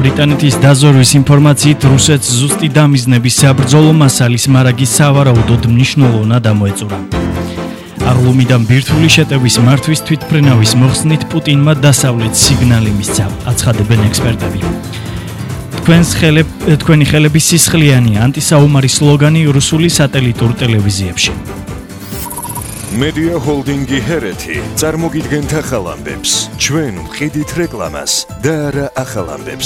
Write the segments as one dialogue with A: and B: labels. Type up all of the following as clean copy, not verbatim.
A: ბრიტანეთის დაზვერვის ინფორმაციით რუსეთს ზუსტი დამიზნების საბრძოლო მასალის მარაგი სავარაუდოდ მნიშვნელოვნად ამოეწურა. აღლუმიდან ბირთვული შეტევის მართვის თვითმფრინავის მოხსნით პუტინმა დასავლეთ სიგნალი მისცა, აცხადებენ ექსპერტები. თქვენი ხელების სისხლიანი ანტისაომარი სლოგანი რუსული სატელიტურ ტელევიზიებში.
B: Media Holdingi Hereti წარმოგიდგენთ ახალ ამბებს. ჩვენ ვყიდით რეკლამას და არა ახალ ამბებს.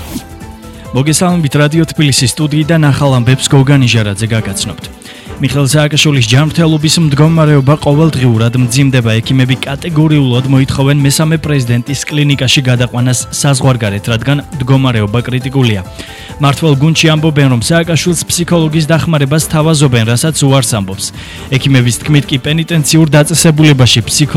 A: მოგესალმებით რადიო თბილისის სტუდიიდან ახალ ამბებს გოგანი ჟარაძე გაგაცნობთ. მიხეილ სააკაშვილის ჯანმრთელობის მდგომარეობა ყოველდღიურად მძიმდება. ექიმები კატეგორიულად მოითხოვენ მესამე პრეზიდენტის კლინიკაში გადაყვანას საზღვარგარეთ, რადგან მდგომარეობა კრიტიკულია. მართლ გუნდში ამბობენ, რომ სააკაშვილს ფსიქოლოგის დახმარებას თავაზობენ, რასაც უარს ამბობს. ექიმების თქმით კი პენიტენციურ დაწესებულებაში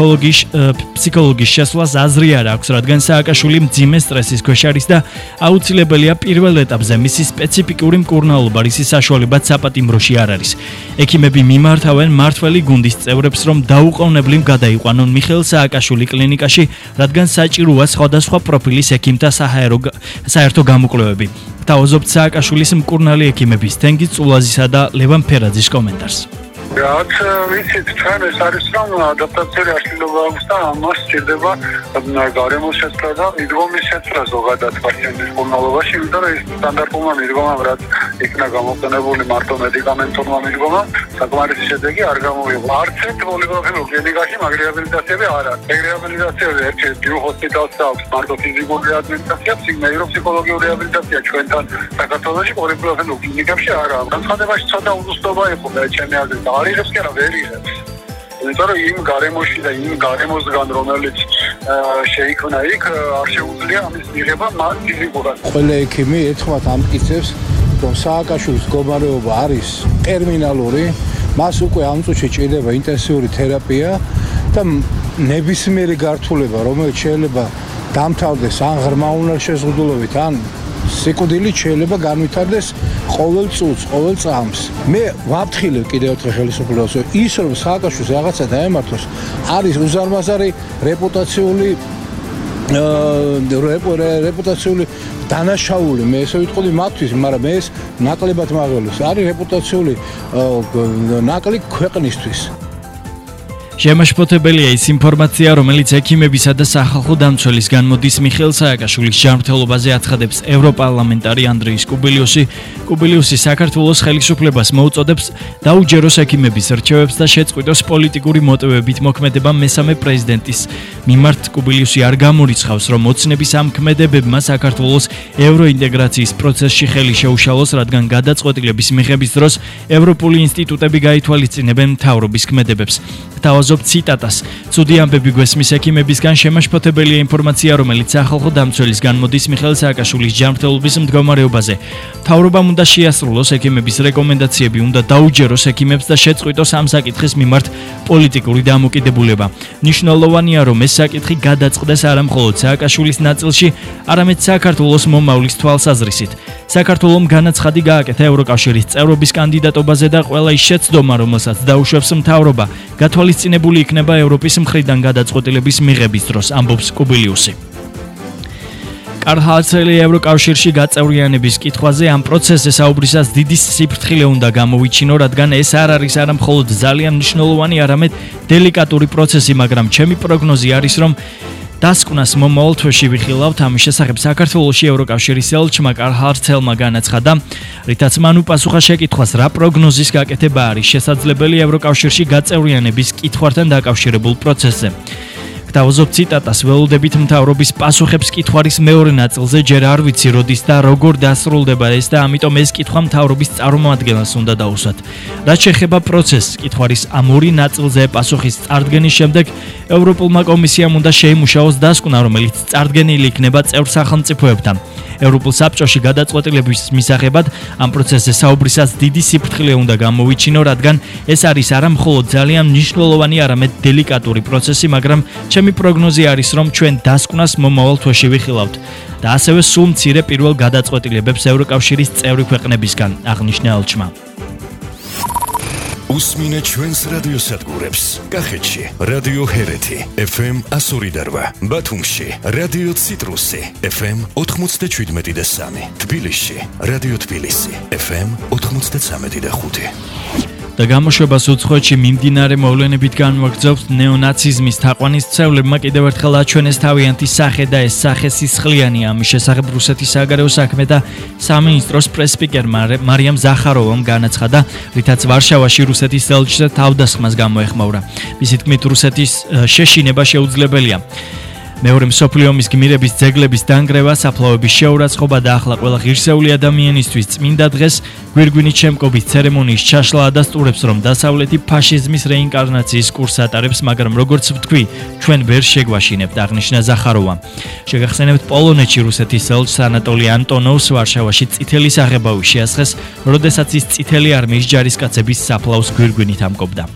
A: ფსიქოლოგის შესვლას აზრი არ აქვს, რადგან სააკაშვილი მძიმე სტრესის ქვეშ არის და აუცილებელია პირველ ეტაპზე მისი სპეციფიკური მკურნალობა, რისის საშუალებაც საპატიმროში არ არის. ექიმები მიმართავენ მმართველი გუნდის წევრებს, რომ დაუყოვნებლივ გადაიყვანონ მიხეილ სააკაშვილი კლინიკაში, რადგან საჭიროა სხვადასხვა პროფილის ექიმთა საერთო გამოკვლევები. თავაზობთ სააკაშვილის მკურნალი ექიმების თენგიზ წულაზისა და ლევან ფერაძის კომენტარს.
C: რაც ვიცით, ჩვენ ეს არის რომ ადაპტაციური აშლილობა აქვს და ამას სჭირდება გარემოს შეცვლა და მიდგომის შეცვლა ზოგადად პაციენტის მკურნალობაში, იმიტომ რომ ეს სტანდარტულმა მიდგომამ, რაც იქნა გამოყენებული მარტო მედიკამენტურმა მიდგომამ, საკმარისი შედეგი არ გამოიღო. არც ერთ პოლიპროფილურ კლინიკაში მაგ რეაბილიტაციები არ არის. ეგ რეაბილიტაციები ერთი ბიუ ჰოსპიტალს აქვს მარტო ფიზიკური რეაბილიტაცია, ნეიროფსიქოლოგიური რეაბილიტაცია ჩვენთან საქართველოში პოლიპროფილურ კლინიკებში არ აქვს. განცხადებაში ცოტა უზუსტობა იყო და ჩემი აზრით არიღებს კი არა ვერ იღებს. იმიტომ რომ იმ გარემოში და იმ გარემოსგან რომელიც შეიქმნა იქ არ შეუძლია ამის მიღება მას ფიზიკურად.
D: ყველა ექიმი ერთხმად ამტკიცებს, რომ სააკაშვილის მდგომარეობა არის ტერმინალური, მას უკვე ამ წუთში ჭირდება ინტენსიური თერაპია და ნებისმიერი გართულება, რომელიც შეიძლება დამთავრდეს ან ღრმა უნარშეზღუდულობით, ან სიკვდილით შეიძლება განვითარდეს ყოველ წუთს, ყოველ წამს. მე ვაფრთხილებ კიდევ ერთხელ ხელისუფლებას, ის რომ სააკაშვილს რაღაცა დაემართოს, არის უზარმაზარი რეპუტაციული დანაშაული. მე ესე ვიტყოდი მათთვის, მაგრამ მე ეს ნაკლებად მაღალს. არის რეპუტაციული ნაკლი ქვეყნისთვის.
A: შემაშფოთებელია ის ინფორმაცია, რომელიც ექიმებისა და სახალხო დამცველის განმოდის მიხეილ სააკაშვილის ჯანმრთელობაზე აცხადებს ევროპარლამენტარი ანდრეის კუბილიუსი. კუბილიუსი საქართველოს ხელისუფლებას მოუწოდებს დაუჯეროს ექიმების რჩევებს და შეწყვიტოს პოლიტიკური მოტივებით მოქმედება მესამე პრეზიდენტის მიმართ. კუბილიუსი არ გამორიცხავს, რომ ოცნების ამ ქმედებებმა საქართველოს ევროინტეგრაციის პროცესში ხელი შეუშალოს, რადგან გადაწყვეტილების მიღების დროს ევროპული ინსტიტუტები გაითვალისწინებენ მთავრობის ქმედებებს. თავაზობ ციტატას. ცუდი ამბები გვესმის ექიმებისგან. შემაშფოთებელია ინფორმაცია, რომელიც სახალხო დამცველის განმოდის მიხეილ სააკაშვილის ჯანმრთელობის მდგომარეობაზე. მთავრობამ უნდა შეასრულოს ექიმების რეკომენდაციები, უნდა დაუჯეროს ექიმებს და შეწყვიტოს ამ საკითხის მიმართ პოლიტიკური დამოკიდებულება. მნიშვნელოვანია, რომ ეს საკითხი გადაწყდეს არა მხოლოდ სააკაშვილის ნაწილში, არამედ საქართველოს მომავლის თვალსაზრისით. საქართველომ განაცხადი გააკეთა ევროკავშირის წევრობის კანდიდატობაზე და ყველა ის შეცდომა, რომელსაც დაუშვებს მთავრობა, გათვალისწინებული იქნება ევროპის მხრიდან გადაწყვეტილების მიღების დროს, ამბობს კუბილიუსი. კარლ ჰალცელი ევროკავშირში გაწევრიანების კითხვაზე ამ პროცესზე საუბრისას დიდი სიფრთხილე უნდა გამოვიჩინო, რადგან ეს არ არის არა მხოლოდ ძალიან მნიშვნელოვანი, არამედ დელიკატური პროცესი, მაგრამ ჩემი პროგნოზი არის, რომ დასკვნას მომავალ თვეში ვიხილავთ. ამის შესახებ საქართველოში ევროკავშირის ელჩმა კარლ ჰალცელმა განაცხადა, რითაც მან უპასუხა შეკითხვას, რა პროგნოზის გაკეთება არის შესაძლებელი ევროკავშირში გაწევრიანების კითხვასთან დაკავშირებულ პროცესზე. თავაზობ ციტატას. ველოდებით მთავრობის პასუხებს კითხვარის მეორე ნაწილზე, ჯერ არ ვიცი როდის და როგორ დასრულდება ეს და ამიტომ ეს კითხვა მთავრობის წარმომადგენელს უნდა დაუსვათ. რაც შეეხება პროცესს, კითხვარის ამ ორი ნაწილზე პასუხის წარდგენის შემდეგ ევროპულმა კომისიამ უნდა შეიმუშაოს დასკვნა, რომელიც წარდგენილი იქნება წევრ სახელმწიფოებთან. ევროპულ საბჭოში გადაწყვეტილების მისაღებად ამ პროცესზე საუბრისას დიდი სიფრთხილე უნდა გამოვიჩინო, რადგან ეს არის არა მხოლოდ ძალიან მნიშვნელოვანი, არამედ დელიკატური პროცესი, მაგრამ ჩემი პროგნოზი არის, რომ ჩვენ დასკვნას მომავალ თვეში ვიხილავთ და ასევე სულ მცირე პირველ გადაწყვეტილებებს ევროკავშირის წევრი ქვეყნებისგან, აღნიშნა ელჩმა.
B: უსმინე ჩვენს რადიოსადგურებს. კახეთში რადიო ჰერეთი FM 102.8, ბათუმში რადიო ციტრუსი FM 97.3, თბილისში რადიო თბილისი FM 93.5.
A: და გამოშვებას უცხოეთში მიმდინარე მოვლენებით განმოგრძობს ნეონაციზმის თაყვანისმცემლებმა კიდევ ერთხელ აჩვენეს თავიანთი სახე და ეს სახე სისხლიანია. ამის შესახებ რუსეთის საგარეო საქმეთა სამინისტროს პრესსპიკერმა მარიამ ზახაროვამ განაცხადა, რითაც ვარშავაში რუსეთის ელჩზე თავდასხმას გამოეხმაურა. მისი თქმით, რუსეთის შეშინება შეუძლებელია. მეორე მსოფლიო ომის გმირების ძეგლების დანგრევა, საფლავების შეურაცხყოფა და ახლა ყველა ღირსეული ადამიანისთვის წმინდა დღეს გვირგვინით შემკობის ცერემონიის ჩაშლა და სტურებს, რომ დასავლეთი ფაშიზმის რეინკარნაციის კურსს ატარებს, მაგრამ როგორც ვთქვი, ჩვენ ვერ შეგვაშინებთ, აღნიშნა ზახაროვა. შეგახსენებთ, პოლონეთში რუსეთის ელჩს ანატოლი ანტონოვს ვარშავაში წითელი საღებავი შეასხეს, როდესაც ის წითელი არმიის ჯარისკაცების საფლავს გვირგვინით ამკობდა.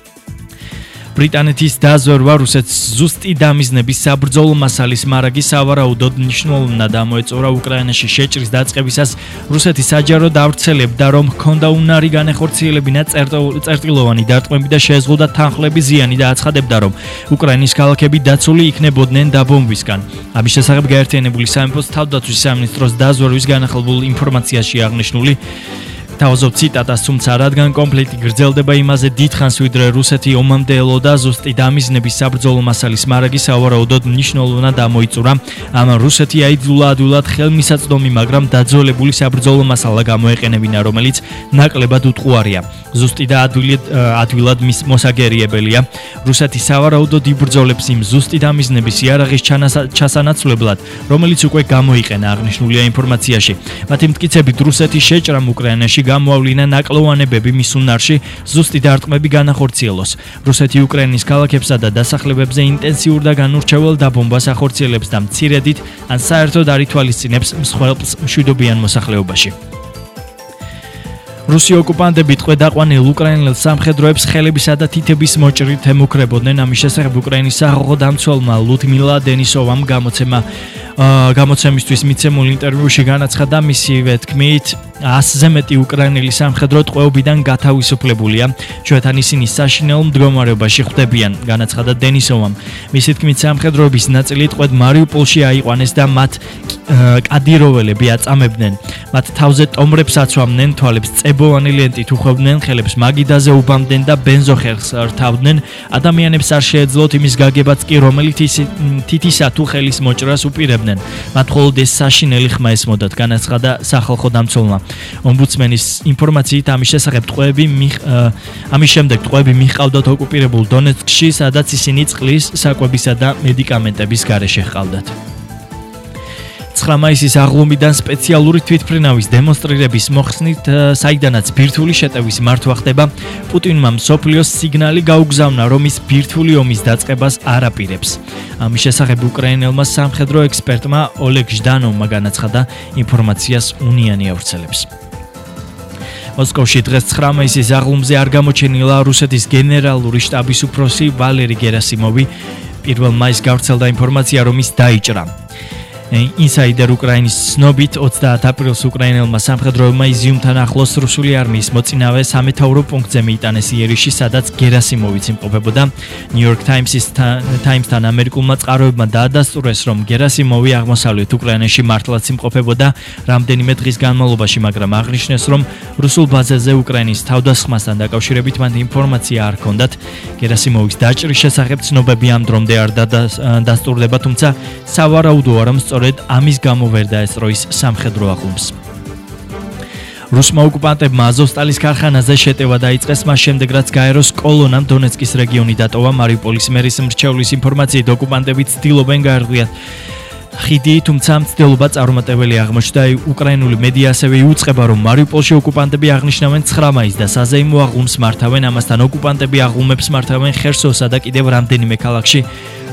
A: ბრიტანეთის დაზვერვა რუსეთს ზუსტი დამიზნების საბრძოლო მასალის მარაგი სავარაუდოდ მნიშვნელოვნად ამოეწურა უკრაინაში შეჭრის დაწყებისას. რუსეთი საჯაროდ ავრცელებდა, რომ ჰქონდა უნარი განეხორციელებინა წერტილოვანი დარტყმები და შეეზღუდა თანხლების ზიანი და აცხადებდა, რომ უკრაინის ქალაქები დაცული იქნებოდნენ დაბომბვისგან. ამის შესახებ გაერთიანებული სამეფოს თავდაცვის სამინისტროს დაზვერვის განახილულ ინფორმაციაში აღნიშნული თავაზობ ციტატას, თუმცა რადგან კონფლიქტი გრძელდება იმაზე დიდხანს, ვიდრე რუსეთი ომამდე ელოდა ზუსტი დამიზნების საბრძოლო მასალის მარაგი სავარაუდოდ მნიშვნელოვნად ამოიწურა. ამან რუსეთი აიძულა ადვილად ხელმისაწვდომი, მაგრამ დაძველებული საბრძოლო მასალა გამოეყენებინა, რომელიც ნაკლებად უტყუარია. ზუსტი და ადვილად მის მოსაგერიებელია. რუსეთი სავარაუდოდ იბრძოლებს იმ ზუსტი დამიზნების იარაღის ჩასანაცვლებლად, რომელიც უკვე გამოიყენა, აღნიშნულია ინფორმაციაში. მათი მტკიცებით, რუსეთის შეჭრამ უკრაინაში გამოავლინა ნაკლოვანებები მის უნარში ზუსტი დარტყმები განახორციელოს. რუსეთი უკრაინის ქალაქებსა და დასახლებებზე ინტენსიურ და განურჩეულ დაბომბას ახორციელებს და მცირედით ან საერთოდ არ ითვალისწინებს მსხვერპლს მშვიდობიან მოსახლეობაში. რუსი ოკუპანტები ტყვედ-აყვანილ უკრაინელ სამხედროებს ხელებისა და თითების მოჭრით ემუქრებოდნენ. ამის შესახებ უკრაინის სახალხო დამცველმა ლუდმილა დენისოვამ გამოცემისთვის მიცემულ ინტერვიუში განაცხადა, მისივე თქმით, 100-ზე მეტი უკრაინელი სამხედრო ტყვეობიდან გათავისუფლებულია. ჩვენთან ისინი საშინაო მდგომარეობაში ხვდებიან, განაცხადა დენისოვამ. მისი თქმით, სამხედროების ნაწილი ტყვედ მარიუპოლში აიყვანეს და მათ კადიროველები აწამებდნენ. მათ თავზე ტომრებს აცვამდნენ, თვალებს წებოვანი ლენტით უხვევდნენ, ხელებს მაგიდაზე უბამდნენ და ბენზოხერხს რთავდნენ. ადამიანებს არ შეეძლოთ იმის გაგებაც კი, რომელიც თითისა თუ ხელის მოჭრას უპირებდნენ. მათ მხოლოდ ეს საშინელი ხმა ესმოდათ, განაცხადა სახალხო დამცველმა. ომბუდსმენის ინფორმაციით ამის შემდეგ ტყვეები მიჰყავდათ ოკუპირებულ დონეცკში, სადაც ისინი წყლის, საკვებისა და მედიკამენტების გარეშე ჰყავდათ. 9 მაისის აღლუმიდან სპეციალური თვითმფრინავის დემონსტრირების მოხსნით, საიდანაც ბირთვული შეტევის მართვა ხდება, პუტინმა მსოფლიოს სიგნალი გაუგზავნა, რომ ის ბირთვული ომის დაწყებას არ აპირებს. ამის შესახებ უკრაინელმა სამხედრო ექსპერტმა ოლეგ ჟდანოვმა განაცხადა, ინფორმაციას უნიანი ავრცელებს. მოსკოვში დღეს 9 მაისის აღლუმზე არ გამოჩენილა რუსეთის გენერალური შტაბის უფროსი ვალერი გერასიმოვი. 1 მაისს გავრცელდა ინფორმაცია, რომ ის დაიჭრა. ინსაიდერ უკრაინის ცნობით 30 აპრილს უკრაინელმა სამხედროებმა იზიუმთან ახლოს რუსული არმიის მოწინავე სამეთაურო პუნქტზე მიიტანეს იერიში, სადაც გერასიმოვიც იმყოფებოდა. New York Times-თან ამერიკულმა წყაროებმა დაადასტურეს, რომ გერასიმოვი აღმოსავლეთ უკრაინაში მართლაც იმყოფებოდა რამდენიმე დღის განმავლობაში, მაგრამ აღნიშნეს, რომ რუსულ ბაზაზე უკრაინის თავდასხმასთან დაკავშირებით მან ინფორმაცია არ ჰქონდათ. გერასიმოვის დაჭრის შესახებ ცნობები ამ დრომდე არ დასტურდება, თუმცა სავარაუდოა, რომ ამის გამო ვერ დაესწრო ის სამხედრო აღლუმს. რუსმა ოკუპანტებმა აზოვსტალის ქარხანაზე შეტევა დაიწყეს, მას შემდეგ რაც გაეროს კოლონამ დონეცკის რეგიონი დატოვა. მარიუპოლის მერის მრჩევლის ინფორმაციით, ოკუპანტები ცდილობენ გაერღვიათ ხიდი, თუმცა მცდელობა წარუმატებელი აღმოჩნდა. უკრაინული მედია ასევე იუწყება, რომ მარიუპოლში ოკუპანტები აღნიშნავენ 9 მაისს და საზეიმო აღლუმს მართავენ. ამასთან ოკუპანტები აღლუმებს მართავენ ხერსოვსა და კიდევ რამდენიმე ქალაქში.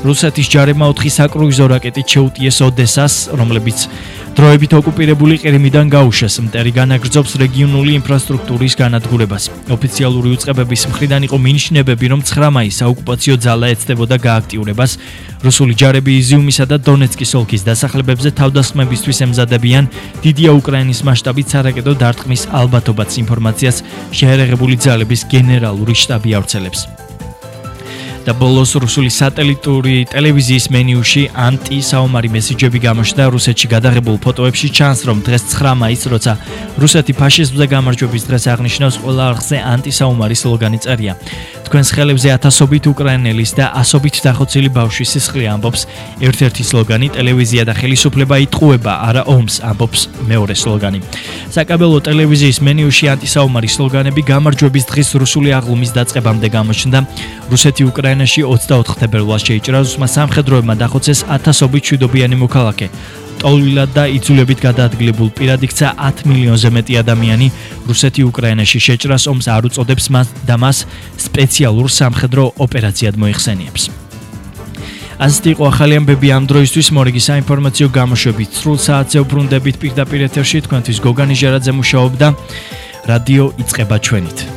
A: რუსეთის ჯარებმა 4 საკრუიზო რაკეტით შეუტიეს ოდესას, რომლებიც დროებით ოკუპირებული ყირიმიდან გაუშვეს. მტერი განაგრძობს რეგიონული ინფრასტრუქტურის განადგურებას. ოფიციალური უწყებების მხრიდან იყო მინიშნებები, რომ 9 მაისს საოკუპაციო ძალა ეცდებოდა გააქტიურებას. რუსული ჯარები იზიუმისა და დონეცკის ოლქის დასახლებებზე თავდასხმებისთვის ემზადებიან. დიდია უკრაინის მასშტაბით სარაკეტო დარტყმის ალბათობაც ინფორმაციას შეერაღებული ძალების გენერალური შტაბი ავრცელებს. და ბოლოს რუსული სატელიტური ტელევიზიის მენიუში ანტისაომარი მესიჯები გამოჩნდა. რუსეთში გადაღებულ ფოტოებში ჩანს, რომ დღეს 9 მაისს, როცა რუსეთი ფაშიზმზე გამარჯვების დღეს აღნიშნავს, ყველა არხზე ანტისაომარი სლოგანი წერია. თქვენს ხელებზე ათასობით უკრაინელის და ასობით დახოცილი ბავშვის სისხლი, ამბობს ერთ-ერთი სლოგანი. ტელევიზია და ხელისუფლება იტყუება, არა ომს, ამბობს მეორე სლოგანი. საკაბელო ტელევიზიის მენიუში ანტისაომარი სლოგანები გამარჯვების დღის რუსული აღლუმის დაწყებამდე გამოჩნდა. რუსეთი უკრაინაში 24 თებერვალს შეიჭრა. რუსმა სამხედროებმა დახოცეს ათასობით მშვიდობიანი მოქალაქე. ტოლვილად და იძულებით გადაადგილებულ პირად იქცა 10 მილიონზე მეტი ადამიანი. რუსეთი უკრაინაში შეჭრას ომს არ უწოდებს და მას სპეციალურ სამხედრო ოპერაციად მოიხსენიებს. ასეთი იყო ახალი ამბები ამ დროისთვის. მორიგი საინფორმაციო გამოშვებით სრულ საათზე უბრუნდებით პირდაპირ ეთერში. თქვენთვის გოგანი ჟერაძე მუშაობდა. რადიო იწყება ჩვენით.